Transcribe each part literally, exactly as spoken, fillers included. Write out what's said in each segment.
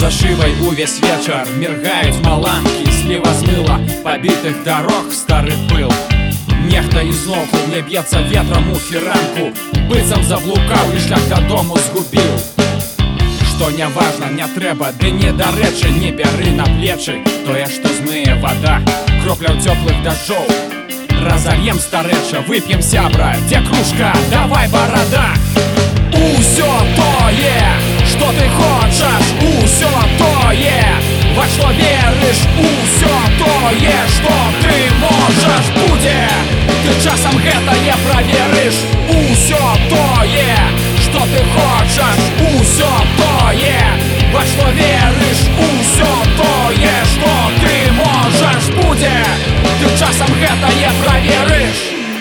За шибай увесь вечар міргають маланкі, сліва змила побитих дорог старий пил. Нехта ізноў не б'ецца ветрам у фіранку, быццам заблукаў і шлях дадому згубіў. Што не важна, не трэба, ды не дарэчы, не бяры на плечы тое, што змые вода кропляў цёплых дажджоў. Разольем старэча, вып'ем, сябра, дзе кружка, давай барада. Усё тое, што ты хочаш, усё тое, во што верыш, усё тое, што ты можаш, будзе. Ты часам гэтае праверыш. Усё тое, што ты хочаш, усё тое, во што верыш, усё тое, што ты можаш, будзе. Ты часам гэтае праверыш.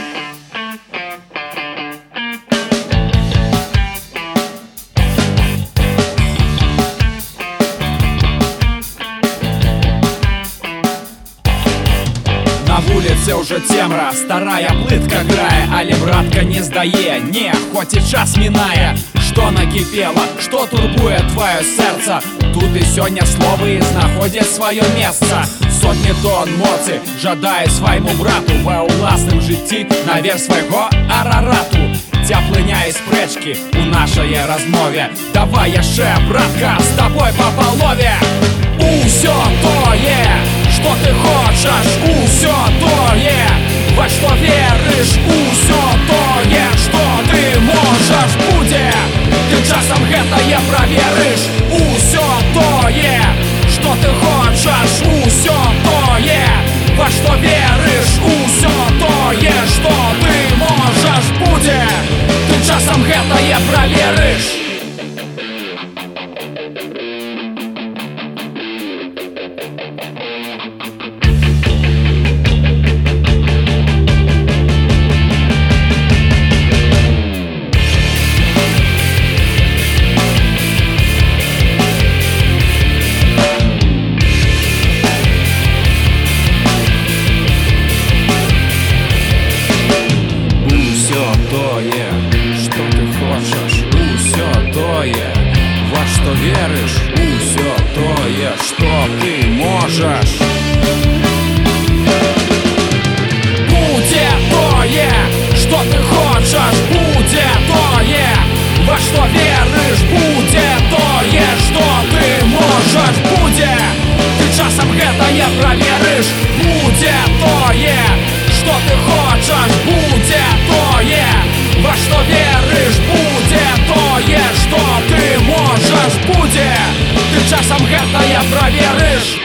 На вуліцы ўжо цемра, старая плытка грае, але братка не здае, не, хоць і час мінае. Што накіпела, што турбуе твоё сэрца, тут і сёння словы знаходзяць сваё месца. Сотні тонн моцы жадае свайму брату ва ўласным жыцці наверх свайго арарату. Цяплыня і спрэчкі у нашай размове. Давай яшчэ, братка, з табой па палове. Усё тое, што ты хочаш, усё тое, во што верыш, усё тое, што ты можаш, будзе. Ты часам гэтае праверыш. Усё тое, што ты хочаш, усё тое, во што верыш, усё тое, што ты можаш, будзе. Ты часам гэтае праверыш. Во што верыш, усё тое, што ты можаш. Будзе тое, што ты хочаш, будзе тое, во што верыш, будзе тое, што ты можаш, будзе. Ты часам гэтае праверыш. Будзе тое, што ты хочаш, будзе тое, во што верыш, будзе тое, што ты можаш, будзе. Ты часам гэтае праверыш.